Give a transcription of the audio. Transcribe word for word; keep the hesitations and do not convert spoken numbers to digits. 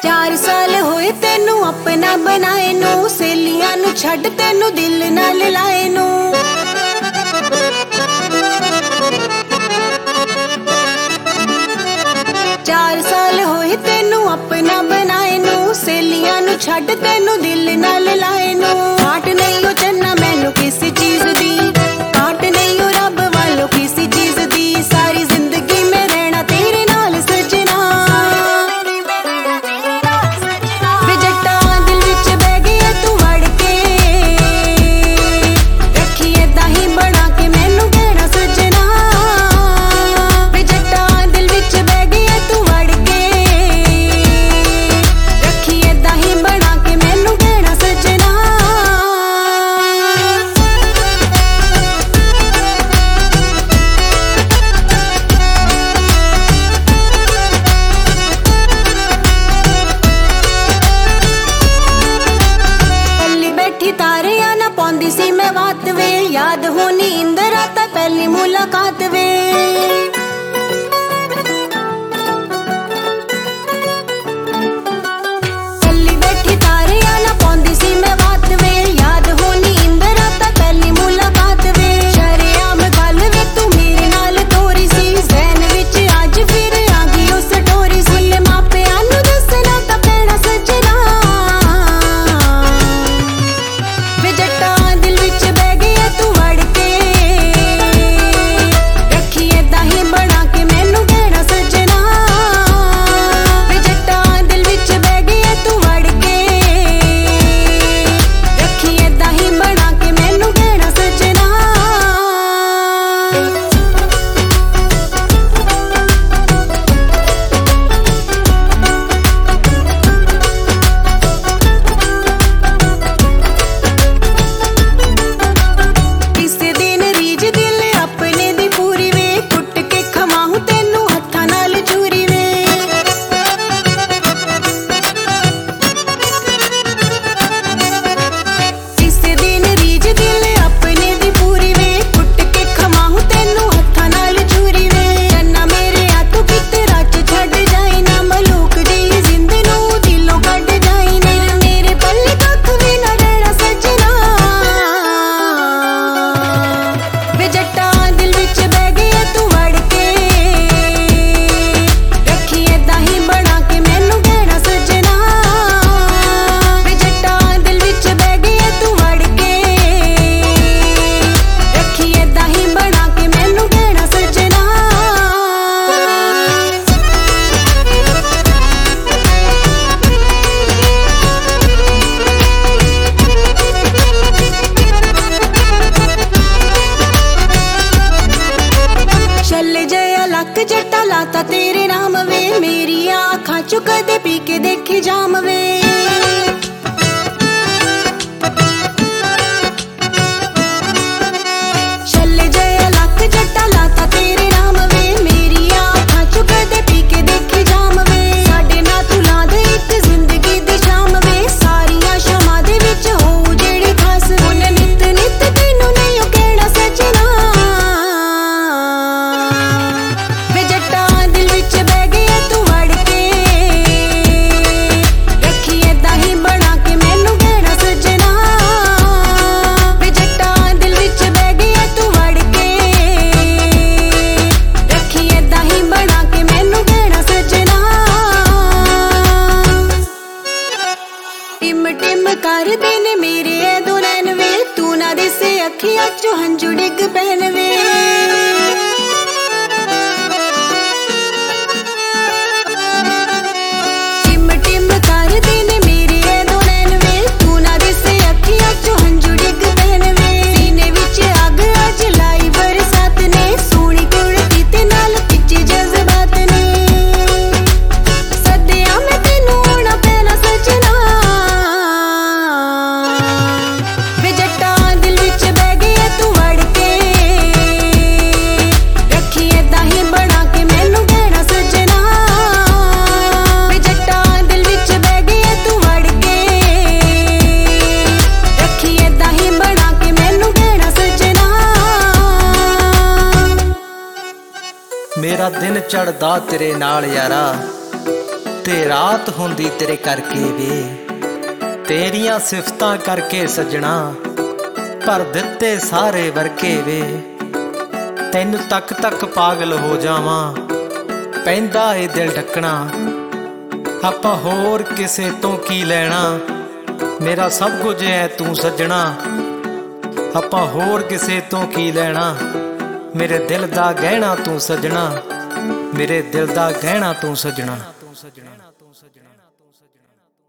चार साल होए तेनू अपना बनाए नू, सहेलियां नू छड्ड तेनू दिल नाल लाए नू। चार साल होए तेनू अपना बनाए नू, सहेलियां नू छड्ड तेनू दिल नाल लाए नू। घाट नहीं हो चन्ना मैनू किसी चीज दी, घाट नहीं हो रब वालों किसी चीज दी। सारी जिंदगी में रहना तेरे नाल सजना, वे जट्टा दिल विच बह गया तू वड़ के, रखी ऐदां ही बना के मैनू कहना सजना। वे जट्टा दिल विच बह गया तू वड़ के, रखी ऐदां ही बना के मैनू कहना सजना। तारियां ना पाउंदी सी मैं बात वे, याद होनी इंदरा ता पहली मुलाकात वे। पल्ली बैठी तारियां ना पाउंदी सी मैं बात वे, याद होनी इंदरा ता पहली मुलाकात वे। शरेआम गल वे तू मेरे नाल तोरी सी, ज़हन विच अज फिर आ गई ओ स्टोरी सी। मापियां नू दसना ता पैना सजना, वे जट्टा दिल विच बह गया तू वड़ के, रखी ऐदां ही बना के मैनू कहना सजना। वे जट्टा दिल विच बह गया तू वड़ के, रखी ऐदां ही बना के मैनू कहना सजना। किसे दिन रीज दिल अपने दी पूरी वे, कुट के खमाहू तेनू हत्थां नाल चूरी वे। किसे दिन रीज दिल अपने दी पूरी वे, कुट के खमाहू तेनू हत्थां नाल चूरी वे। चन्ना मेरे हाथों किते रच छड्ड जाई ना, मलूक जी जिंद नू दिलों कढ जाई ना। मेरे पल्ले कख वी ना रहना सजना, वे जट्टा दिल विच बह गया तू वड़ के, रखी ऐदां ही बना के मैनू कहना सजना। वे जट्टा दिल विच बह गया तू वड़ के, रखी ऐदां ही बना के मैनू कहना सजना। चल जया लक जट्टा लाता तेरे नाम वे, मेरी आँखां चों कदे पी के देखी जाम वे। चल जया लक जट्टा लाता तेरे नाम वे, मेरी आँखां चों कदे पी के देखी जाम वे। साडे नाल तू ला दे इक जिंदगी दी शाम वे, सारियां शामां दे विच होऊ जेड़ी खास। हुण नित नित तैनू नहीं ओ कहना सजना, वे जट्टा दिल विच बह गया तू वड़ के, रखी ऐदां ही बना के मैनू कहना सजना। वे जट्टा दिल विच बह गया तू वड़ के, रखी ऐदां ही बना के मैनू कहना सजना। टिम टिम करदे ने मेरे ऐ दो नैन वे, तू ना दिसे अखियां चों हंझू डिग पैन वे। टिम टिम करदे ने मेरे ऐ दो नैन वे, तू ना दिसे अखियां चों हंझू डिग पैन वे। सीने विच अग अज लाई बरसात ने, सोहणी कुड़ती ते नाल पिछे जज्बात ने। सद्दिया मैं तैनू आउणा पैना सजना, वे जट्टा दिल विच बह गया तू वड़ के, रखी ऐदां ही बना के मैनू कहना सजना। वे जट्टा दिल विच बह गया तू वड़ के, रखी ऐदां ही बना के मैनू कहना सजना। मेरा दिन चढ़दा तेरे नाल यारा, ते रात हुंदी तेरे करके वे, तेरियां सिफतां करके सजना भर दिते सारे वरके वे। तैनू तक तक पागल हो जावां पैंदा ए दिल ढकना, आपां होर किसे तो की लैना, मेरा सब कुछ है तू सजना। आपां होर किसे तो की लैना, मेरे दिल दा गहना तू सजना, मेरे दिल दा गहना तू सजना।